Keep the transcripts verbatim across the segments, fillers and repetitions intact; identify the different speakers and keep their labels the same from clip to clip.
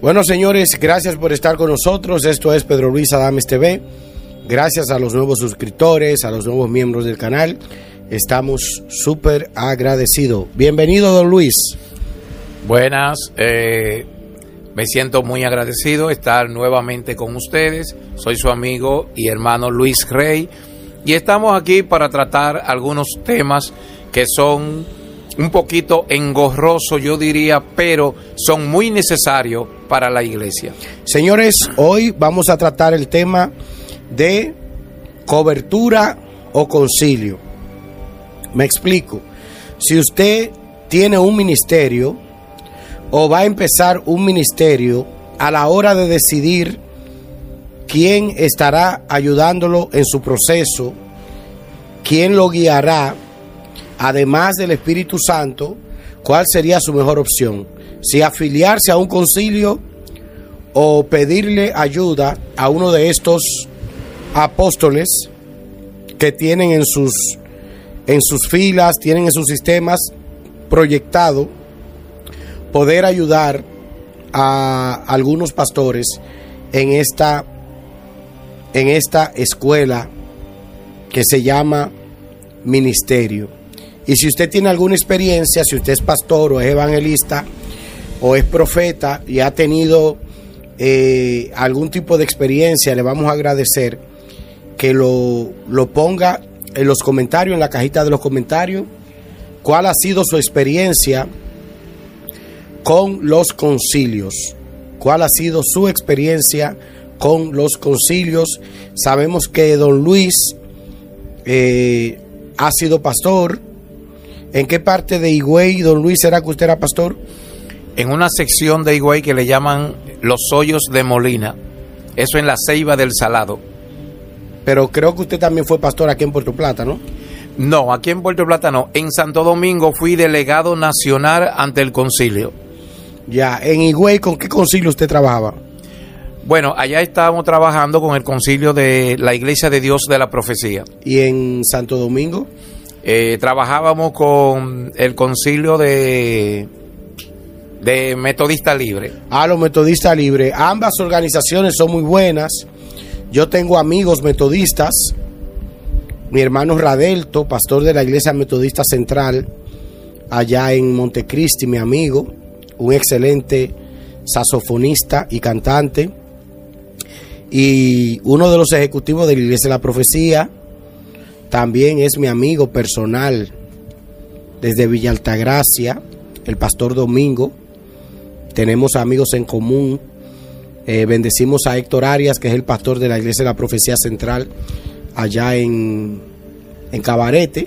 Speaker 1: Bueno, señores, gracias por estar con nosotros. Esto es Pedro Luis Adames T V. Gracias a los nuevos suscriptores, a los nuevos miembros del canal. Estamos súper agradecidos. Bienvenido, don Luis.
Speaker 2: Buenas, eh, me siento muy agradecido de estar nuevamente con ustedes. Soy su amigo y hermano Luis Rey y estamos aquí para tratar algunos temas que son un poquito engorrosos, yo diría, pero son muy necesarios para la iglesia.
Speaker 1: Señores, hoy vamos a tratar el tema de cobertura o concilio. Me explico. Si usted tiene un ministerio o va a empezar un ministerio, a la hora de decidir quién estará ayudándolo en su proceso, quién lo guiará, además del Espíritu Santo, ¿cuál sería su mejor opción? Si afiliarse a un concilio o pedirle ayuda a uno de estos apóstoles que tienen en sus, en sus filas, tienen en sus sistemas proyectado poder ayudar a algunos pastores en esta, en esta escuela que se llama ministerio. Y si usted tiene alguna experiencia, si usted es pastor o es evangelista o es profeta y ha tenido eh, algún tipo de experiencia, le vamos a agradecer que lo, lo ponga en los comentarios, en la cajita de los comentarios, cuál ha sido su experiencia con los concilios, cuál ha sido su experiencia con los concilios. Sabemos que don Luis eh, ha sido pastor. ¿En qué parte de Higüey, don Luis, será que usted era pastor?
Speaker 2: En una sección de Higüey que le llaman Los Hoyos de Molina, eso en la Ceiba del Salado.
Speaker 1: Pero creo que usted también fue pastor aquí en Puerto Plata, ¿no?
Speaker 2: No, aquí en Puerto Plata no. En Santo Domingo fui delegado nacional ante el concilio.
Speaker 1: Ya, en Higüey, ¿con qué concilio usted trabajaba?
Speaker 2: Bueno, allá estábamos trabajando con el concilio de la Iglesia de Dios de la Profecía.
Speaker 1: ¿Y en Santo Domingo?
Speaker 2: Eh, trabajábamos con el concilio de, de Metodista Libre.
Speaker 1: Ah, los Metodistas Libres. Ambas organizaciones son muy buenas. Yo tengo amigos metodistas. Mi hermano Radelto, pastor de la Iglesia Metodista Central, allá en Montecristi, mi amigo, un excelente saxofonista y cantante. Y uno de los ejecutivos de la Iglesia de la Profecía también es mi amigo personal desde Villa Altagracia, el pastor Domingo. Tenemos amigos en común. Eh, bendecimos a Héctor Arias, que es el pastor de la Iglesia de la Profecía Central, allá en, en Cabarete.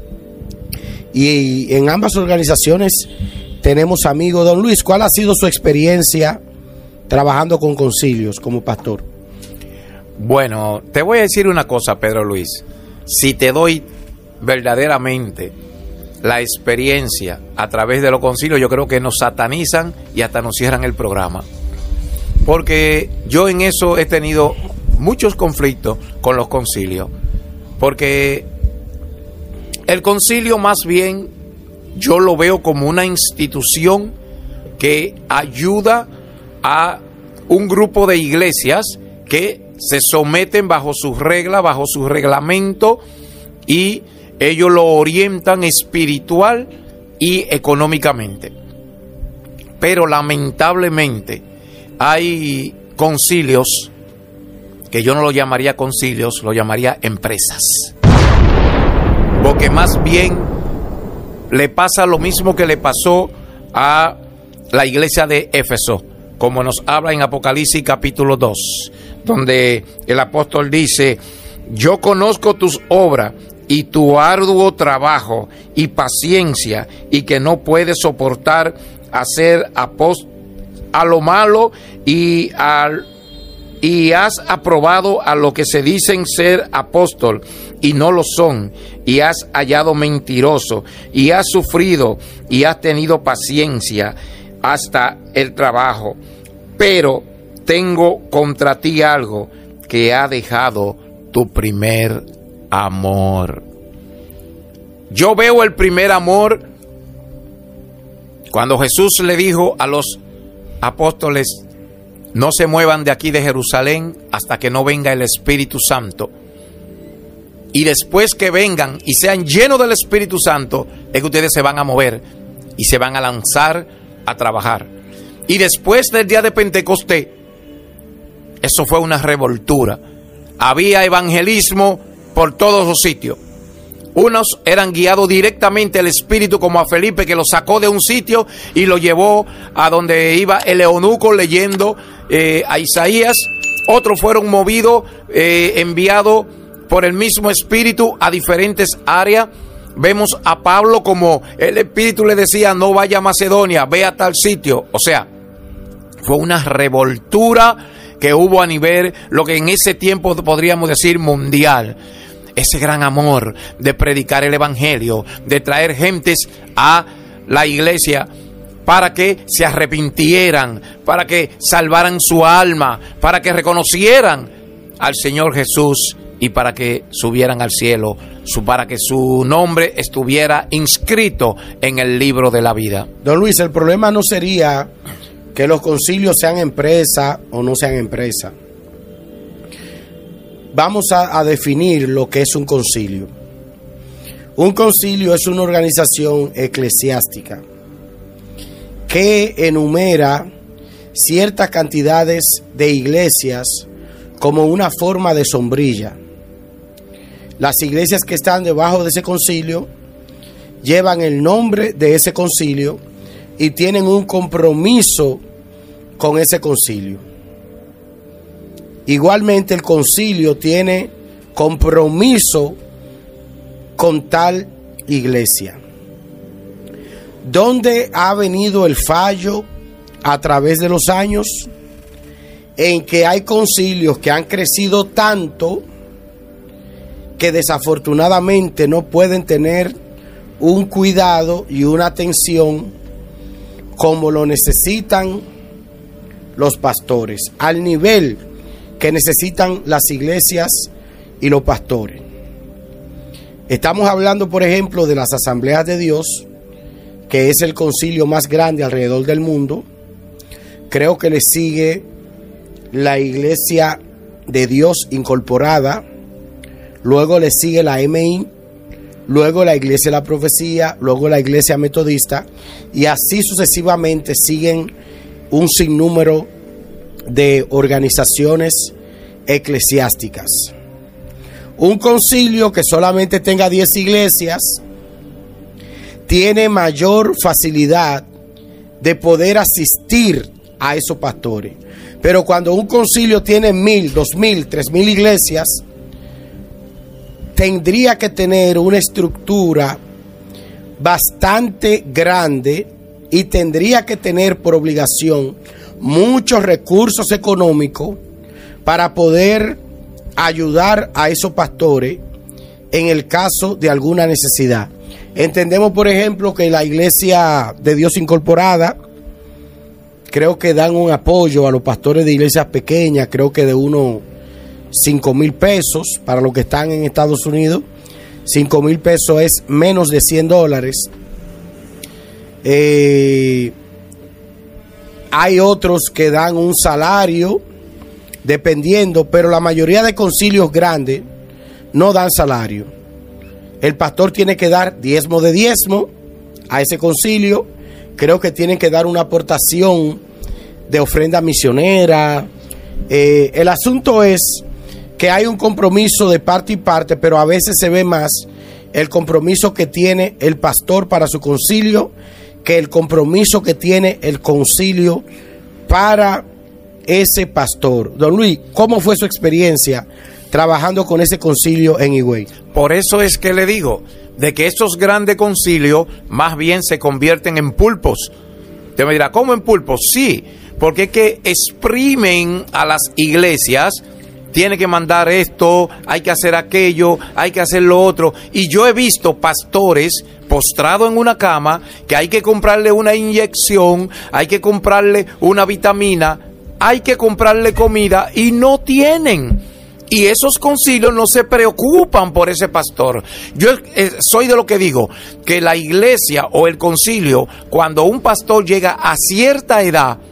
Speaker 1: Y en ambas organizaciones tenemos amigos. Don Luis, ¿cuál ha sido su experiencia trabajando con concilios como pastor?
Speaker 2: Bueno, te voy a decir una cosa, Pedro Luis. Si te doy verdaderamente la experiencia a través de los concilios, yo creo que nos satanizan y hasta nos cierran el programa. Porque yo en eso he tenido muchos conflictos con los concilios. Porque el concilio más bien yo lo veo como una institución que ayuda a un grupo de iglesias que se someten bajo sus reglas, bajo su reglamento, y ellos lo orientan espiritual y económicamente. Pero lamentablemente hay concilios que yo no lo llamaría concilios, lo llamaría empresas. Porque más bien le pasa lo mismo que le pasó a la iglesia de Éfeso, como nos habla en Apocalipsis capítulo dos, donde el apóstol dice: yo conozco tus obras y tu arduo trabajo y paciencia, y que no puedes soportar hacer apóstol a lo malo, y, al, y has aprobado a lo que se dicen ser apóstol y no lo son, y has hallado mentiroso, y has sufrido y has tenido paciencia hasta el trabajo. Pero tengo contra ti algo, que ha dejado tu primer amor. Yo veo el primer amor cuando Jesús le dijo a los apóstoles: no se muevan de aquí de Jerusalén hasta que no venga el Espíritu Santo. Y después que vengan y sean llenos del Espíritu Santo, es que ustedes se van a mover y se van a lanzar a trabajar. Y después del día de Pentecostés, eso fue una revoltura. Había evangelismo por todos los sitios. Unos eran guiados directamente al Espíritu, como a Felipe, que lo sacó de un sitio y lo llevó a donde iba el eunuco leyendo eh, a Isaías. Otros fueron movidos, eh, enviados por el mismo Espíritu a diferentes áreas. Vemos a Pablo como el Espíritu le decía: no vaya a Macedonia, ve a tal sitio. O sea, fue una revoltura que hubo a nivel, lo que en ese tiempo podríamos decir mundial. Ese gran amor de predicar el evangelio, de traer gentes a la iglesia para que se arrepintieran, para que salvaran su alma, para que reconocieran al Señor Jesús y para que subieran al cielo, su, para que su nombre estuviera inscrito en el libro de la vida.
Speaker 1: Don Luis, el problema no sería que los concilios sean empresa o no sean empresa. Vamos a, a definir lo que es un concilio. Un concilio es una organización eclesiástica que enumera ciertas cantidades de iglesias como una forma de sombrilla. Las iglesias que están debajo de ese concilio llevan el nombre de ese concilio y tienen un compromiso con ese concilio. Igualmente el concilio tiene compromiso con tal iglesia. ¿Dónde ha venido el fallo a través de los años? En que hay concilios que han crecido tanto que desafortunadamente no pueden tener un cuidado y una atención como lo necesitan los pastores, al nivel que necesitan las iglesias y los pastores. Estamos hablando, por ejemplo, de las Asambleas de Dios, que es el concilio más grande alrededor del mundo. Creo que le sigue la Iglesia de Dios Incorporada, luego le sigue la M I, luego la Iglesia de la Profecía, luego la Iglesia Metodista, y así sucesivamente siguen un sinnúmero de organizaciones eclesiásticas. Un concilio que solamente tenga diez iglesias tiene mayor facilidad de poder asistir a esos pastores. Pero cuando un concilio tiene mil, dos mil, tres mil iglesias, tendría que tener una estructura bastante grande y tendría que tener por obligación muchos recursos económicos para poder ayudar a esos pastores en el caso de alguna necesidad. Entendemos, por ejemplo, que la Iglesia de Dios Incorporada creo que dan un apoyo a los pastores de iglesias pequeñas, creo que de unos cinco mil pesos para los que están en Estados Unidos. Cinco mil pesos es menos de cien dólares. Eh, hay otros que dan un salario dependiendo, pero la mayoría de concilios grandes no dan salario. El pastor tiene que dar diezmo de diezmo a ese concilio. Creo que tienen que dar una aportación de ofrenda misionera. Eh, el asunto es que hay un compromiso de parte y parte, pero a veces se ve más el compromiso que tiene el pastor para su concilio que el compromiso que tiene el concilio para ese pastor. Don Luis, ¿cómo fue su experiencia trabajando con ese concilio en Higüey?
Speaker 2: Por eso es que le digo, de que estos grandes concilios más bien se convierten en pulpos. Usted me dirá, ¿cómo en pulpos? Sí, porque es que exprimen a las iglesias. Tiene que mandar esto, hay que hacer aquello, hay que hacer lo otro. Y yo he visto pastores postrados en una cama que hay que comprarle una inyección, hay que comprarle una vitamina, hay que comprarle comida y no tienen. Y esos concilios no se preocupan por ese pastor. Yo eh, soy de lo que digo, que la iglesia o el concilio, cuando un pastor llega a cierta edad,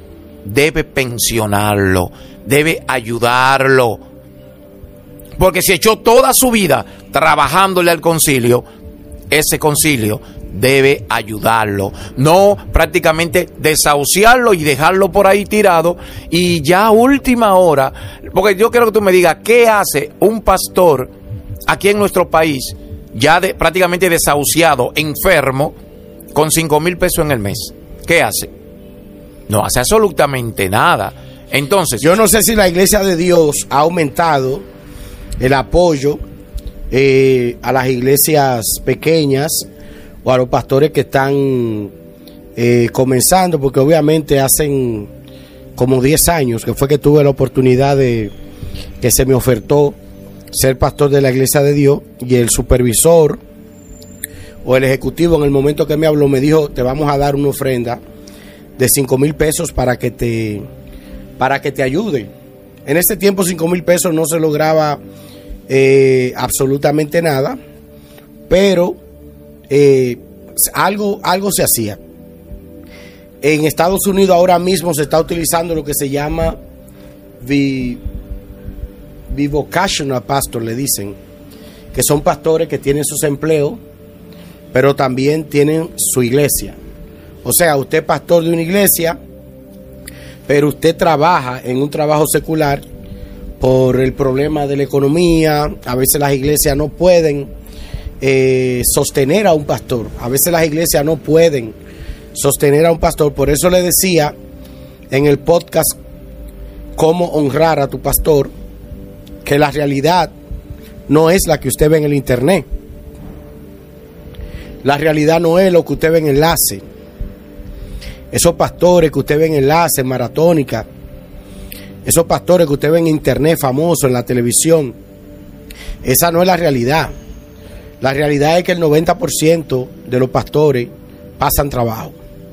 Speaker 2: debe pensionarlo, debe ayudarlo. Porque si echó toda su vida trabajándole al concilio, ese concilio debe ayudarlo, no prácticamente desahuciarlo y dejarlo por ahí tirado y ya a última hora, porque yo quiero que tú me digas, ¿qué hace un pastor aquí en nuestro país ya de, prácticamente desahuciado, enfermo, con cinco mil pesos en el mes? ¿Qué hace? No hace absolutamente nada. Entonces,
Speaker 1: yo no sé si la Iglesia de Dios ha aumentado el apoyo eh, a las iglesias pequeñas o a los pastores que están eh, comenzando, porque obviamente hacen como diez años que fue que tuve la oportunidad de que se me ofertó ser pastor de la Iglesia de Dios, y el supervisor o el ejecutivo en el momento que me habló me dijo, te vamos a dar una ofrenda de cinco mil pesos para que te para que te ayude. En ese tiempo cinco mil pesos no se lograba eh, absolutamente nada, pero eh, algo, algo se hacía. En Estados Unidos ahora mismo se está utilizando lo que se llama vi, bivocational pastor, le dicen, que son pastores que tienen sus empleos, pero también tienen su iglesia. O sea, usted es pastor de una iglesia, pero usted trabaja en un trabajo secular por el problema de la economía. A veces las iglesias no pueden eh, sostener a un pastor. A veces las iglesias no pueden sostener a un pastor. Por eso le decía en el podcast Cómo honrar a tu pastor, que la realidad no es la que usted ve en el internet. La realidad no es lo que usted ve en enlace. Esos pastores que usted ve en enlace, en Maratónica, esos pastores que usted ve en internet famosos, en la televisión, esa no es la realidad. La realidad es que el noventa por ciento de los pastores pasan trabajo.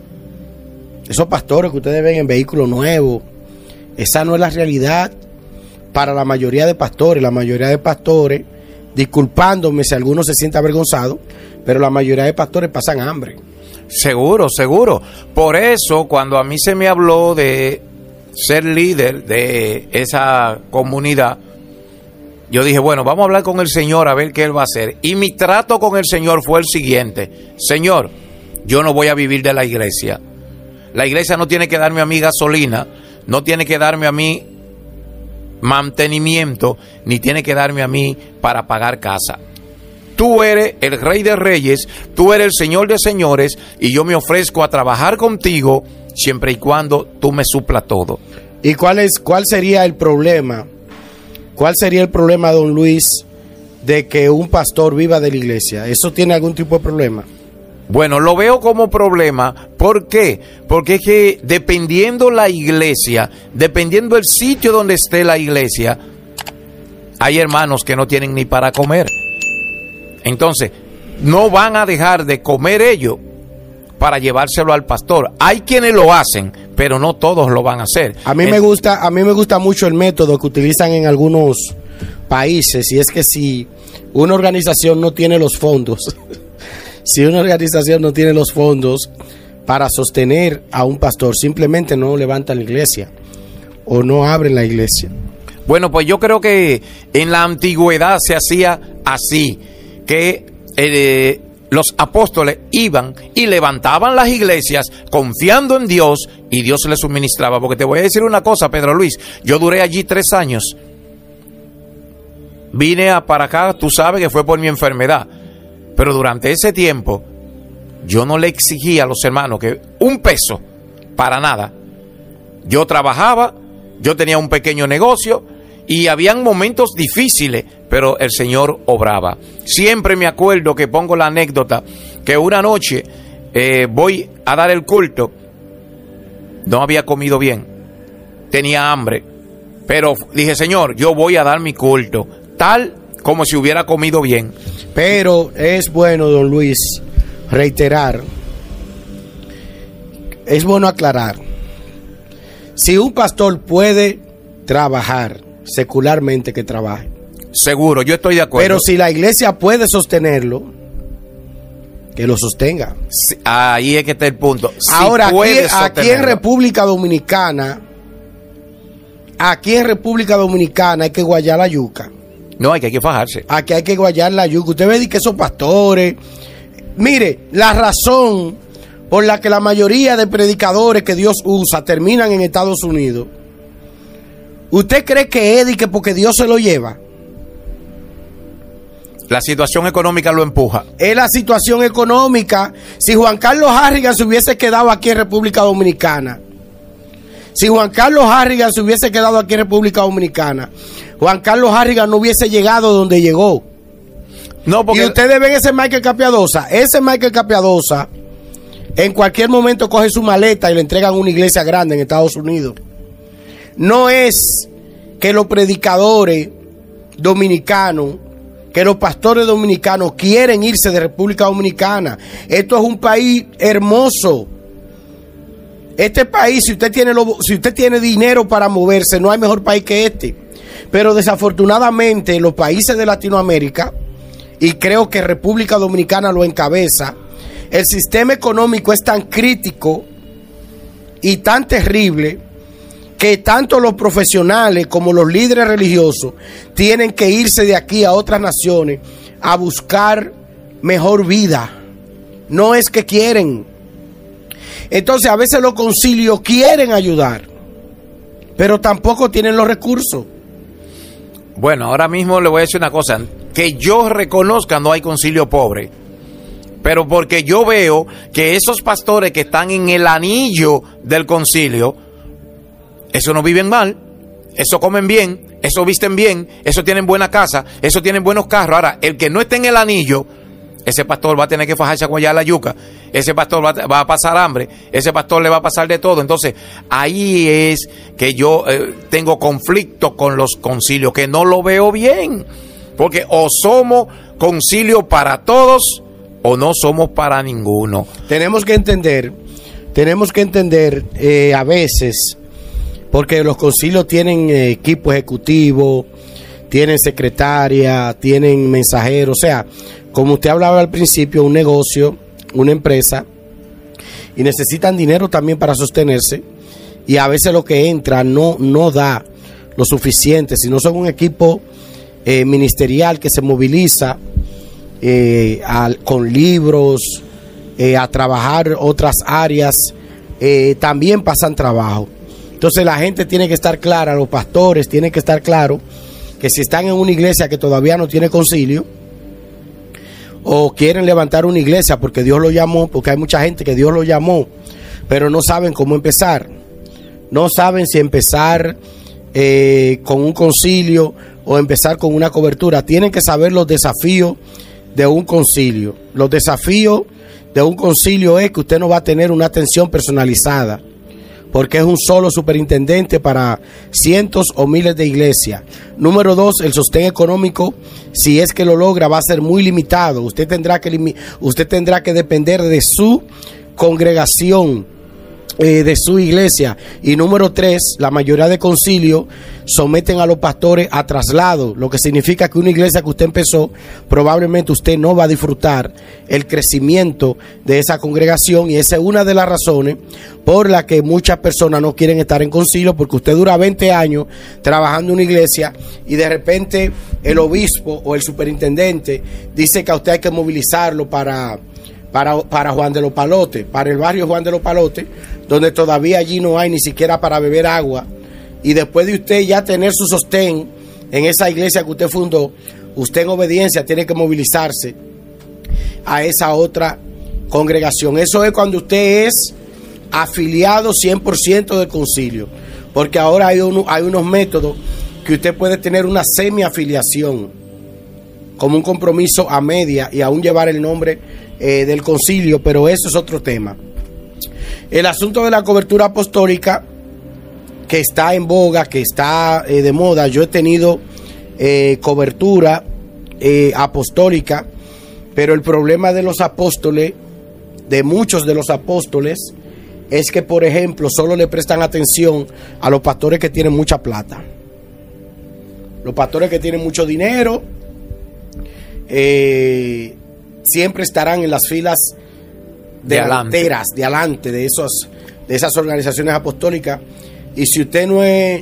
Speaker 1: Esos pastores que ustedes ven en vehículos nuevos, esa no es la realidad para la mayoría de pastores. La mayoría de pastores, disculpándome si alguno se siente avergonzado, pero la mayoría de pastores pasan hambre.
Speaker 2: Seguro, seguro. Por eso, cuando a mí se me habló de ser líder de esa comunidad, yo dije, bueno, vamos a hablar con el Señor a ver qué Él va a hacer. Y mi trato con el Señor fue el siguiente: Señor, yo no voy a vivir de la iglesia. La iglesia no tiene que darme a mí gasolina, no tiene que darme a mí mantenimiento, ni tiene que darme a mí para pagar casa. Tú eres el Rey de Reyes, tú eres el Señor de Señores, y yo me ofrezco a trabajar contigo siempre y cuando tú me suplas todo.
Speaker 1: ¿Y cuál es, cuál sería el problema? ¿Cuál sería el problema, don Luis, de que un pastor viva de la iglesia? ¿Eso tiene algún tipo de problema?
Speaker 2: Bueno, lo veo como problema. ¿Por qué? Porque es que dependiendo la iglesia, dependiendo el sitio donde esté la iglesia, hay hermanos que no tienen ni para comer. Entonces, no van a dejar de comer ellos para llevárselo al pastor. Hay quienes lo hacen, pero no todos lo van a hacer.
Speaker 1: A mí me gusta, a mí me gusta mucho el método que utilizan en algunos países, y es que si una organización no tiene los fondos, si una organización no tiene los fondos para sostener a un pastor, simplemente no levantan la iglesia o no abren la iglesia.
Speaker 2: Bueno, pues yo creo que en la antigüedad se hacía así, que eh, los apóstoles iban y levantaban las iglesias confiando en Dios, y Dios les suministraba. Porque te voy a decir una cosa, Pedro Luis, yo duré allí tres años. Vine a para acá, tú sabes que fue por mi enfermedad, pero durante ese tiempo yo no le exigía a los hermanos que un peso, para nada. Yo trabajaba, yo tenía un pequeño negocio, y habían momentos difíciles, pero el Señor obraba. Siempre me acuerdo que pongo la anécdota que una noche eh, voy a dar el culto, no había comido bien, tenía hambre, pero dije, Señor, yo voy a dar mi culto tal como si hubiera comido bien.
Speaker 1: Pero es bueno, don Luis, reiterar, es bueno aclarar, si un pastor puede trabajar secularmente, que trabaje.
Speaker 2: Seguro, yo estoy de acuerdo.
Speaker 1: Pero si la iglesia puede sostenerlo, que lo sostenga.
Speaker 2: Sí, ahí es que está el punto. Si
Speaker 1: ahora, aquí,
Speaker 2: puede
Speaker 1: aquí en República Dominicana, aquí en República Dominicana hay que guayar la yuca.
Speaker 2: No, hay que, hay que fajarse.
Speaker 1: Aquí hay que guayar la yuca. Usted ve que esos pastores... Mire, la razón por la que la mayoría de predicadores que Dios usa terminan en Estados Unidos. ¿Usted cree que es y que porque Dios se lo lleva?
Speaker 2: La situación económica lo empuja.
Speaker 1: Es la situación económica. Si Juan Carlos Harrigan se hubiese quedado aquí en República Dominicana, si Juan Carlos Harrigan se hubiese quedado aquí en República Dominicana, Juan Carlos Harrigan no hubiese llegado donde llegó.
Speaker 2: No, porque...
Speaker 1: Y ustedes ven ese Michael Capiadosa. Ese Michael Capiadosa en cualquier momento coge su maleta y le entregan una iglesia grande en Estados Unidos. No es que los predicadores dominicanos, que los pastores dominicanos quieren irse de República Dominicana. Esto es un país hermoso. Este país, si usted tiene lo, si usted tiene dinero para moverse, no hay mejor país que este. Pero desafortunadamente los países de Latinoamérica, y creo que República Dominicana lo encabeza, el sistema económico es tan crítico y tan terrible que tanto los profesionales como los líderes religiosos tienen que irse de aquí a otras naciones a buscar mejor vida. No es que quieren. Entonces a veces los concilios quieren ayudar, pero tampoco tienen los recursos.
Speaker 2: Bueno, ahora mismo le voy a decir una cosa, que yo reconozca, no hay concilio pobre, pero porque yo veo que esos pastores que están en el anillo del concilio, eso no viven mal, eso comen bien, eso visten bien, eso tienen buena casa, eso tienen buenos carros. Ahora, el que no esté en el anillo, ese pastor va a tener que fajarse a guayar la yuca, ese pastor va, va a pasar hambre, ese pastor le va a pasar de todo. Entonces, ahí es que yo eh, tengo conflicto con los concilios, que no lo veo bien, porque o somos concilio para todos o no somos para ninguno.
Speaker 1: Tenemos que entender, tenemos que entender eh, a veces, porque los concilios tienen eh, equipo ejecutivo, tienen secretaria, tienen mensajeros, o sea, como usted hablaba al principio, un negocio, una empresa, y necesitan dinero también para sostenerse, y a veces lo que entra no, no da lo suficiente, si no son un equipo eh, ministerial que se moviliza eh, al, con libros, eh, a trabajar otras áreas, eh, también pasan trabajo. Entonces la gente tiene que estar clara, los pastores tienen que estar claros que si están en una iglesia que todavía no tiene concilio, o quieren levantar una iglesia porque Dios lo llamó, porque hay mucha gente que Dios lo llamó, pero no saben cómo empezar. No saben si empezar eh, con un concilio o empezar con una cobertura. Tienen que saber los desafíos de un concilio. Los desafíos de un concilio es que usted no va a tener una atención personalizada, porque es un solo superintendente para cientos o miles de iglesias. Número dos, el sostén económico, si es que lo logra, va a ser muy limitado. Usted tendrá que, usted tendrá que depender de su congregación, eh, de su iglesia. Y número tres, la mayoría de concilios someten a los pastores a traslado, lo que significa que una iglesia que usted empezó, probablemente usted no va a disfrutar el crecimiento de esa congregación, y esa es una de las razones por la que muchas personas no quieren estar en concilio, porque usted dura veinte años trabajando en una iglesia y de repente el obispo o el superintendente dice que a usted hay que movilizarlo para, para, para Juan de los Palotes, para el barrio Juan de los Palotes, donde todavía allí no hay ni siquiera para beber agua. Y después de usted ya tener su sostén en esa iglesia que usted fundó, usted en obediencia tiene que movilizarse a esa otra congregación. Eso es cuando usted es afiliado cien por ciento del concilio, porque ahora hay, uno, hay unos métodos que usted puede tener una semi-afiliación, como un compromiso a media y aún llevar el nombre eh, del concilio, pero eso es otro tema. El asunto de la cobertura apostólica, que está en boga, que está eh, de moda. Yo he tenido eh, cobertura eh, apostólica, pero el problema de los apóstoles, de muchos de los apóstoles, es que, por ejemplo, solo le prestan atención a los pastores que tienen mucha plata. Los pastores que tienen mucho dinero eh, siempre estarán en las filas delanteras, de adelante de, esos, de esas organizaciones apostólicas. Y si usted no es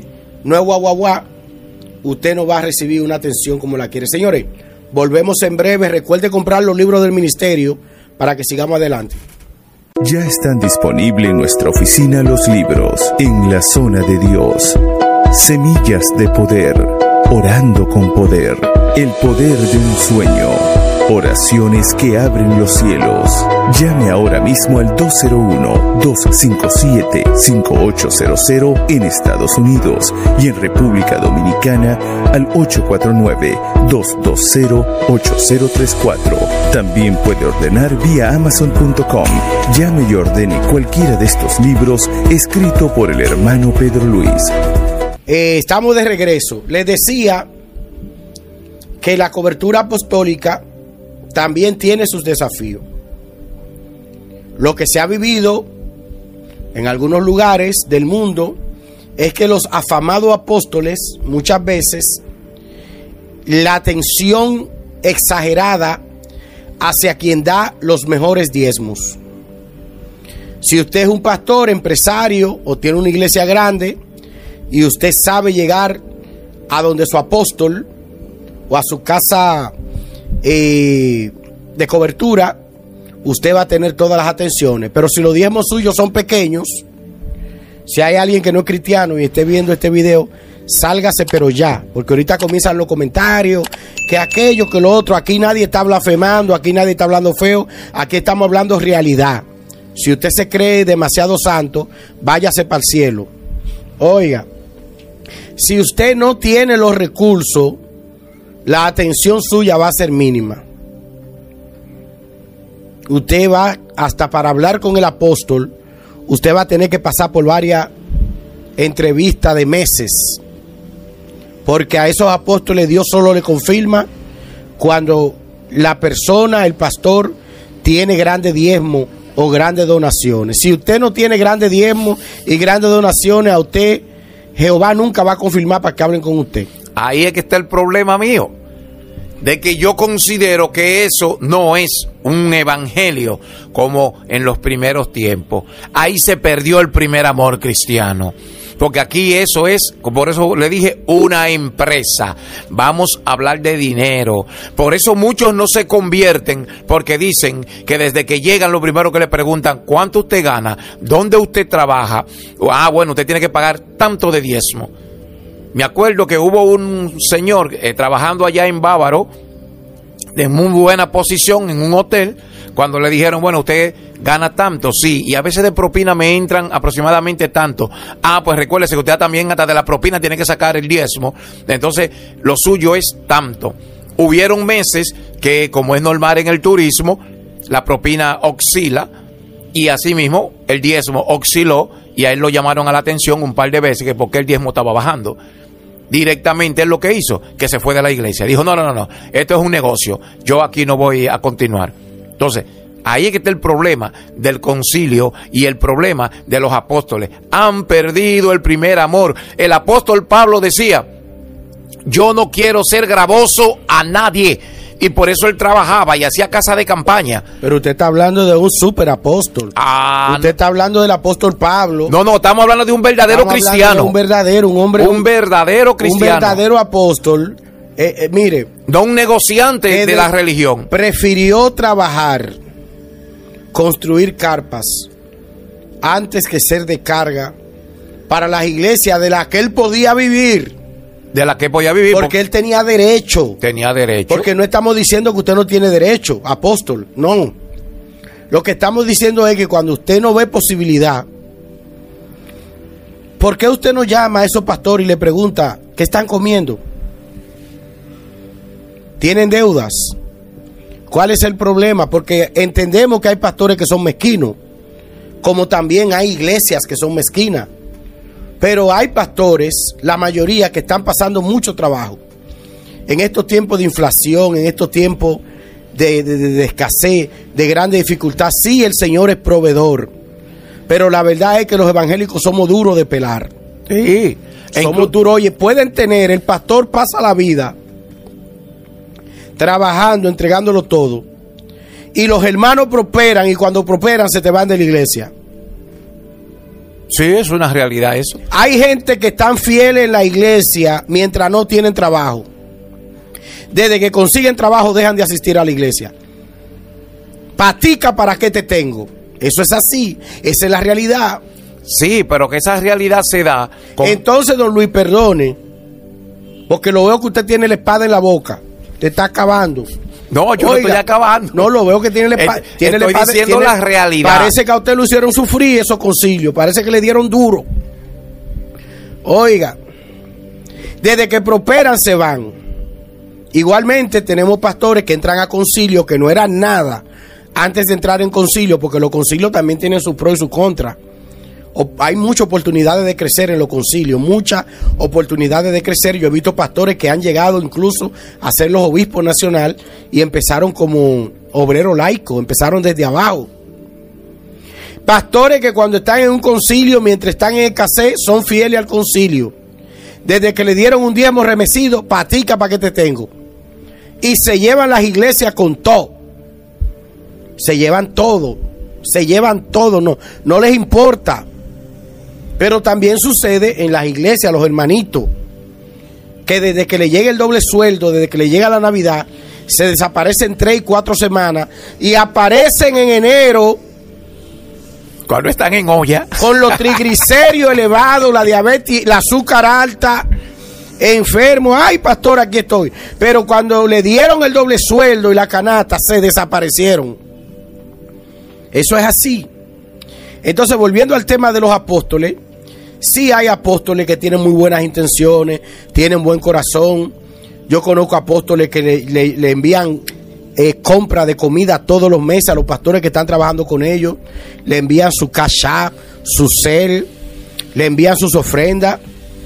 Speaker 1: no es guau, guau, guau, usted no va a recibir una atención como la quiere. Señores, volvemos en breve. Recuerde comprar los libros del ministerio para que sigamos adelante.
Speaker 3: Ya están disponibles en nuestra oficina los libros En la Zona de Dios, Semillas de Poder, Orando con Poder, El Poder de un Sueño, Oraciones que abren los cielos. Llame ahora mismo al dos cero uno, dos cinco siete, cinco ocho cero cero en Estados Unidos y en República Dominicana al ocho cuatro nueve, dos dos cero, ocho cero tres cuatro. También puede ordenar vía amazon punto com. Llame y ordene cualquiera de estos libros escrito por el hermano Pedro Luis.
Speaker 1: Eh, estamos de regreso. Les decía que la cobertura apostólica también tiene sus desafíos. Lo que se ha vivido en algunos lugares del mundo es que los afamados apóstoles, muchas veces, la atención exagerada hacia quien da los mejores diezmos. Si usted es un pastor, empresario o tiene una iglesia grande y usted sabe llegar a donde su apóstol o a su casa eh, de cobertura, usted va a tener todas las atenciones. Pero si los diezmos suyos son pequeños, si hay alguien que no es cristiano y esté viendo este video, sálgase pero ya, porque ahorita comienzan los comentarios, que aquello, que lo otro. Aquí nadie está blasfemando, aquí nadie está hablando feo, aquí estamos hablando realidad. Si usted se cree demasiado santo, váyase para el cielo. Oiga, si usted no tiene los recursos, la atención suya va a ser mínima. Usted va, hasta para hablar con el apóstol, usted va a tener que pasar por varias entrevistas de meses, porque a esos apóstoles Dios solo le confirma cuando la persona, el pastor, tiene grandes diezmos o grandes donaciones. Si usted no tiene grandes diezmos y grandes donaciones, a usted Jehová nunca va a confirmar para que hablen con usted.
Speaker 2: Ahí es que está el problema mío, de que yo considero que eso no es un evangelio como en los primeros tiempos. Ahí se perdió el primer amor cristiano, porque aquí eso es, por eso le dije, una empresa. Vamos a hablar de dinero. Por eso muchos no se convierten, porque dicen que desde que llegan lo primero que le preguntan: ¿cuánto usted gana? ¿Dónde usted trabaja? Ah, bueno, usted tiene que pagar tanto de diezmo. Me acuerdo que hubo un señor eh, trabajando allá en Bávaro, de muy buena posición en un hotel, cuando le dijeron: bueno, usted gana tanto, sí, y a veces de propina me entran aproximadamente tanto. Ah, pues recuérdese que usted también hasta de la propina tiene que sacar el diezmo, entonces lo suyo es tanto. Hubieron meses que, como es normal en el turismo, la propina oscila, y así mismo el diezmo osciló, y a él lo llamaron a la atención un par de veces que porque el diezmo estaba bajando. Directamente es lo que hizo, que se fue de la iglesia. Dijo: no, no, no, no, esto es un negocio, yo aquí no voy a continuar. Entonces, ahí es que está el problema del concilio y el problema de los apóstoles. Han perdido el primer amor. El apóstol Pablo decía: yo no quiero ser gravoso a nadie. Y por eso él trabajaba y hacía casa de campaña.
Speaker 1: Pero usted está hablando de un superapóstol. Ah, usted está hablando del apóstol Pablo.
Speaker 2: No, no, estamos hablando de un verdadero
Speaker 1: estamos
Speaker 2: cristiano.
Speaker 1: De un verdadero, un hombre.
Speaker 2: Un verdadero cristiano.
Speaker 1: Un verdadero apóstol. Eh, eh, mire.
Speaker 2: No un negociante de, de la religión.
Speaker 1: Prefirió trabajar, construir carpas, antes que ser de carga para las iglesias de las que él podía vivir.
Speaker 2: De la que podía vivir.
Speaker 1: Porque él tenía derecho.
Speaker 2: Tenía derecho.
Speaker 1: Porque no estamos diciendo que usted no tiene derecho, apóstol. No. Lo que estamos diciendo es que cuando usted no ve posibilidad, ¿por qué usted no llama a esos pastores y le pregunta: ¿qué están comiendo? ¿Tienen deudas? ¿Cuál es el problema? Porque entendemos que hay pastores que son mezquinos, como también hay iglesias que son mezquinas. Pero hay pastores, la mayoría, que están pasando mucho trabajo. En estos tiempos de inflación, en estos tiempos de, de, de escasez, de grande dificultad, sí, el Señor es proveedor. Pero la verdad es que los evangélicos somos duros de pelar.
Speaker 2: Sí.
Speaker 1: Somos duros. Oye, pueden tener, el pastor pasa la vida trabajando, entregándolo todo. Y los hermanos prosperan, y cuando prosperan se te van de la iglesia.
Speaker 2: Sí, es una realidad eso.
Speaker 1: Hay gente que están fieles en la iglesia mientras no tienen trabajo. Desde que consiguen trabajo dejan de asistir a la iglesia. Patica, ¿para qué te tengo? Eso es así, esa es la realidad.
Speaker 2: Sí, pero que esa realidad se da con...
Speaker 1: Entonces, don Luis, perdone, porque lo veo que usted tiene la espada en la boca, te está acabando.
Speaker 2: No, yo Oiga, no estoy acabando.
Speaker 1: No, lo veo que tiene la espada.
Speaker 2: Tiene estoy la espada, diciendo tiene, la realidad.
Speaker 1: Parece que a usted lo hicieron sufrir esos concilios, parece que le dieron duro. Oiga, desde que prosperan se van. Igualmente tenemos pastores que entran a concilio que no eran nada antes de entrar en concilio, porque los concilios también tienen sus pros y sus contras. O, hay muchas oportunidades de crecer en los concilios, muchas oportunidades de crecer. Yo he visto pastores que han llegado incluso a ser los obispos nacional y empezaron como obreros laicos, empezaron desde abajo. Pastores que cuando están en un concilio, mientras están en escasez, son fieles al concilio. Desde que le dieron un diezmo remecido, patica, ¿para qué te tengo? Y se llevan las iglesias con todo. Se llevan todo. Se llevan todo. No, no les importa. Pero también sucede en las iglesias, los hermanitos, que desde que le llega el doble sueldo, desde que le llega la Navidad, se desaparecen tres y cuatro semanas y aparecen en enero.
Speaker 2: Cuando están en olla.
Speaker 1: Con los triglicéridos elevados, la diabetes, la azúcar alta, enfermo. Ay, pastor, aquí estoy. Pero cuando le dieron el doble sueldo y la canasta, se desaparecieron. Eso es así. Entonces, volviendo al tema de los apóstoles, sí hay apóstoles que tienen muy buenas intenciones, tienen buen corazón. Yo conozco apóstoles que le, le, le envían eh, compra de comida todos los meses a los pastores que están trabajando con ellos. Le envían su cash app, su cel, le envían sus ofrendas.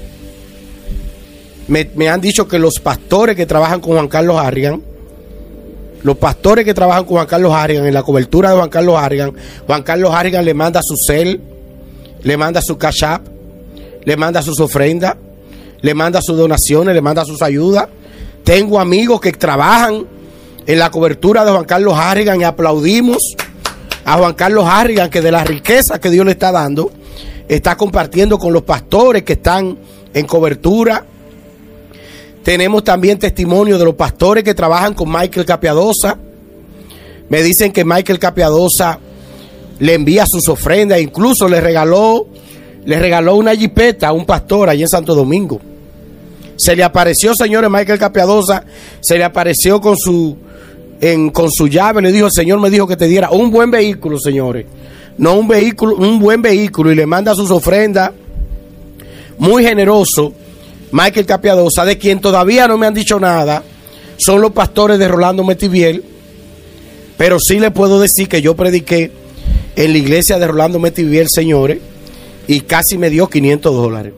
Speaker 1: Me, me han dicho que los pastores que trabajan con Juan Carlos Harrigan, los pastores que trabajan con Juan Carlos Harrigan, en la cobertura de Juan Carlos Harrigan, Juan Carlos Harrigan le manda su cel, le manda su cash app, le manda sus ofrendas, le manda sus donaciones, le manda sus ayudas. Tengo amigos que trabajan en la cobertura de Juan Carlos Harrigan y aplaudimos a Juan Carlos Harrigan, que de la riqueza que Dios le está dando, está compartiendo con los pastores que están en cobertura. Tenemos también testimonio de los pastores que trabajan con Michael Capiadosa. Me dicen que Michael Capiadosa le envía sus ofrendas, incluso le regaló, le regaló una jipeta a un pastor allí en Santo Domingo. Se le apareció, señores, Michael Capiadosa, se le apareció con su, en, con su llave, le dijo, el Señor me dijo que te diera un buen vehículo, señores. No un vehículo, un buen vehículo, y le manda sus ofrendas, muy generoso. Michael Capiadosa, de quien todavía no me han dicho nada, son los pastores de Rolando Metiviel, pero sí le puedo decir que yo prediqué en la iglesia de Rolando Metiviel, señores, y casi me dio quinientos dólares.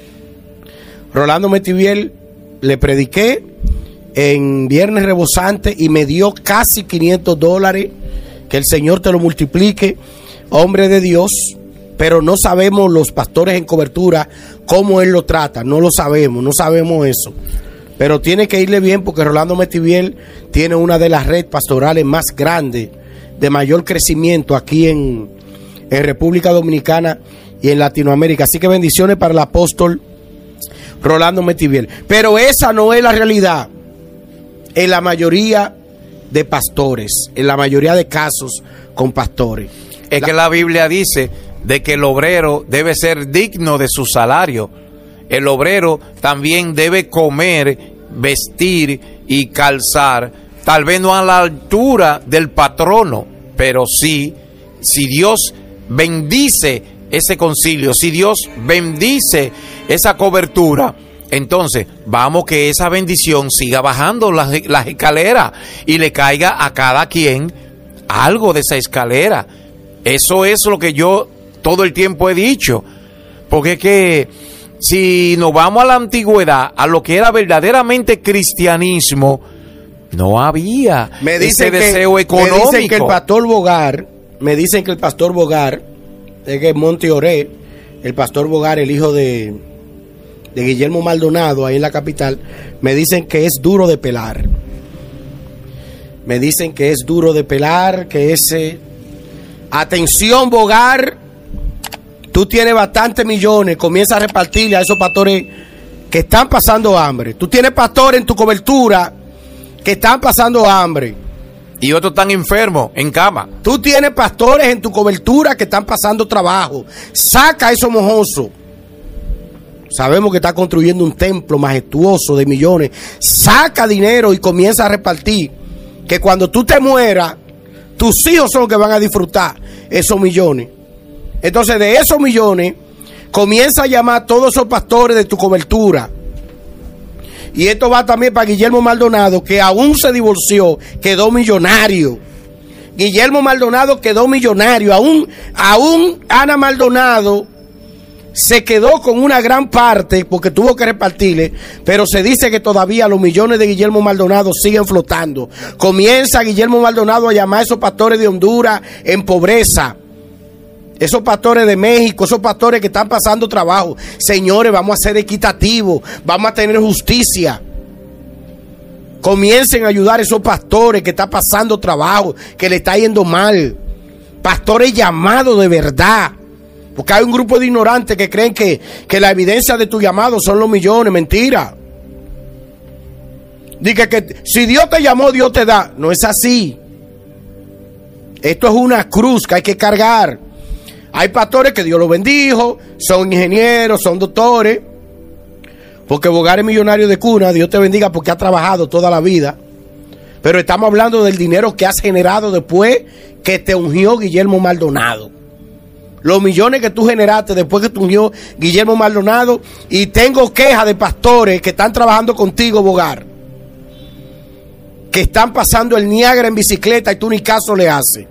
Speaker 1: Rolando Metiviel le prediqué en Viernes Rebosante y me dio casi quinientos dólares, que el Señor te lo multiplique, hombre de Dios. Pero no sabemos los pastores en cobertura cómo él lo trata, no lo sabemos, no sabemos eso. Pero tiene que irle bien, porque Rolando Metiviel tiene una de las redes pastorales más grandes, de mayor crecimiento aquí en, en República Dominicana y en Latinoamérica. Así que bendiciones para el apóstol Rolando Metiviel. Pero esa no es la realidad en la mayoría de pastores, en la mayoría de casos con pastores.
Speaker 2: Es la, que la Biblia dice de que el obrero debe ser digno de su salario. El obrero también debe comer, vestir y calzar, tal vez no a la altura del patrono, pero sí, si Dios bendice ese concilio, si Dios bendice esa cobertura, entonces vamos que esa bendición siga bajando las, las escaleras y le caiga a cada quien algo de esa escalera. Eso es lo que yo todo el tiempo he dicho, porque es que si nos vamos a la antigüedad, a lo que era verdaderamente cristianismo, no había
Speaker 1: me
Speaker 2: ese
Speaker 1: que,
Speaker 2: deseo económico.
Speaker 1: Me dicen que el pastor Bogar, me dicen que el pastor Bogar, es que Monte Oré, el pastor Bogar, el hijo de, de Guillermo Maldonado, ahí en la capital, me dicen que es duro de pelar. Me dicen que es duro de pelar, que ese... Atención, Bogar, tú tienes bastantes millones, comienza a repartirle a esos pastores que están pasando hambre. Tú tienes pastores en tu cobertura que están pasando hambre.
Speaker 2: Y otros están enfermos, en cama.
Speaker 1: Tú tienes pastores en tu cobertura que están pasando trabajo. Saca a esos mojosos. Sabemos que está construyendo un templo majestuoso de millones. Saca dinero y comienza a repartir. Que cuando tú te mueras, tus hijos son los que van a disfrutar esos millones. Entonces, de esos millones, comienza a llamar a todos esos pastores de tu cobertura. Y esto va también para Guillermo Maldonado, que aún se divorció, quedó millonario. Guillermo Maldonado quedó millonario. Aún, aún Ana Maldonado se quedó con una gran parte porque tuvo que repartirle, pero se dice que todavía los millones de Guillermo Maldonado siguen flotando. Comienza Guillermo Maldonado a llamar a esos pastores de Honduras en pobreza, esos pastores de México, esos pastores que están pasando trabajo. Señores, vamos a ser equitativos, vamos a tener justicia. Comiencen a ayudar a esos pastores que están pasando trabajo, que le está yendo mal. Pastores llamados de verdad. Porque hay un grupo de ignorantes que creen que, que la evidencia de tu llamado son los millones. Mentira. Dice que si Dios te llamó, Dios te da. No es así. Esto es una cruz que hay que cargar. Hay pastores que Dios los bendijo, son ingenieros, son doctores. Porque Bogar es millonario de cuna. Dios te bendiga porque ha trabajado toda la vida. Pero estamos hablando del dinero que has generado después que te ungió Guillermo Maldonado. Los millones que tú generaste después que te ungió Guillermo Maldonado. Y tengo quejas de pastores que están trabajando contigo, Bogar, que están pasando el Niágara en bicicleta y tú ni caso le haces.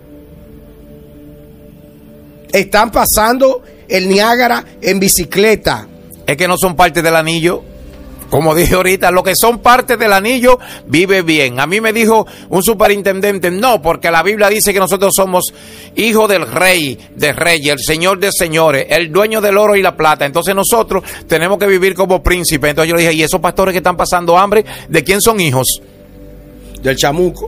Speaker 1: Están pasando el Niágara en bicicleta.
Speaker 2: Es que no son parte del anillo. Como dije ahorita, los que son parte del anillo vive bien. A mí me dijo un superintendente, no, porque la Biblia dice que nosotros somos hijos del rey de reyes, el señor de señores, el dueño del oro y la plata. Entonces nosotros tenemos que vivir como príncipes. Entonces yo le dije, ¿y esos pastores que están pasando hambre, de quién son hijos?
Speaker 1: Del chamuco.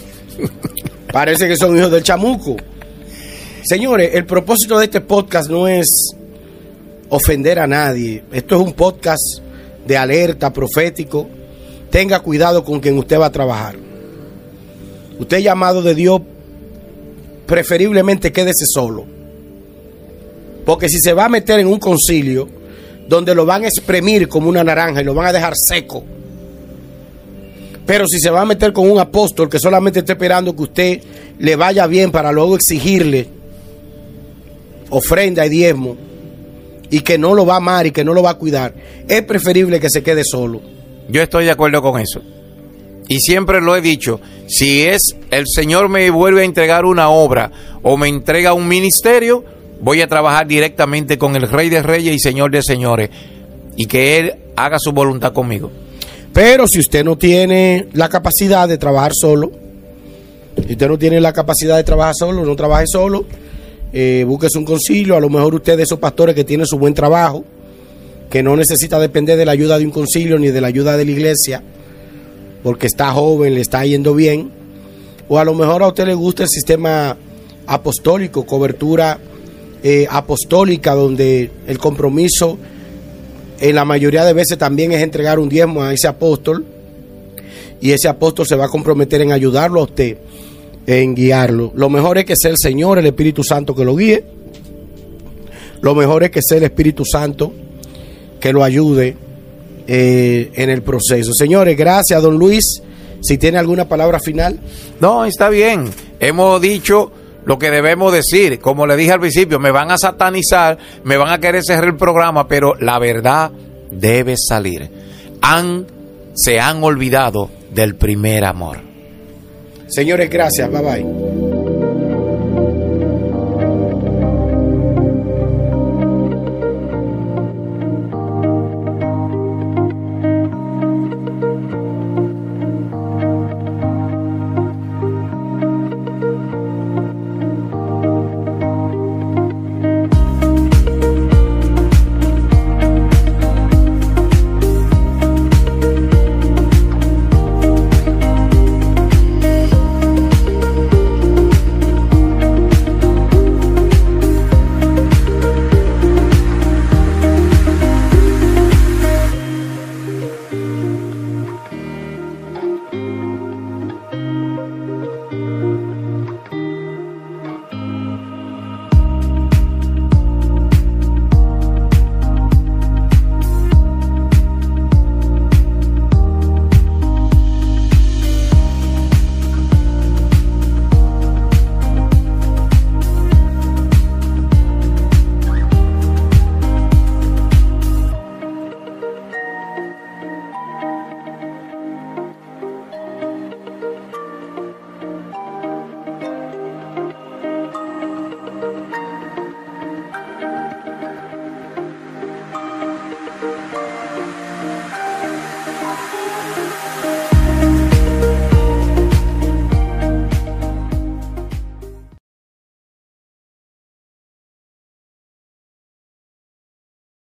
Speaker 1: Parece que son hijos del chamuco. Señores, el propósito de este podcast no es ofender a nadie. Esto es un podcast de alerta, profético. Tenga cuidado con quien usted va a trabajar. Usted llamado de Dios, preferiblemente quédese solo. Porque si se va a meter en un concilio donde lo van a exprimir como una naranja y lo van a dejar seco. Pero si se va a meter con un apóstol que solamente está esperando que usted le vaya bien para luego exigirle ofrenda y diezmo, y que no lo va a amar y que no lo va a cuidar, es preferible que se quede solo.
Speaker 2: Yo estoy de acuerdo con eso. Y siempre lo he dicho, si es el Señor me vuelve a entregar una obra o me entrega un ministerio, voy a trabajar directamente con el Rey de Reyes y Señor de Señores, y que Él haga su voluntad conmigo.
Speaker 1: Pero si usted no tiene la capacidad de trabajar solo, si usted no tiene la capacidad de trabajar solo, no trabaje solo, Eh, búsquese un concilio. A lo mejor usted de esos pastores que tienen su buen trabajo, que no necesita depender de la ayuda de un concilio ni de la ayuda de la iglesia, porque está joven, le está yendo bien. O a lo mejor a usted le gusta el sistema apostólico, cobertura eh, apostólica, donde el compromiso en la mayoría de veces también es entregar un diezmo a ese apóstol, y ese apóstol se va a comprometer en ayudarlo a usted, en guiarlo. Lo mejor es que sea el Señor, el Espíritu Santo que lo guíe. Lo mejor es que sea el Espíritu Santo que lo ayude eh, en el proceso. Señores, gracias, don Luis. Si tiene alguna palabra final.
Speaker 2: No, está bien. Hemos dicho lo que debemos decir. Como le dije al principio, me van a satanizar, me van a querer cerrar el programa, pero la verdad debe salir. Han, se han olvidado del primer amor.
Speaker 1: Señores, gracias. Bye bye.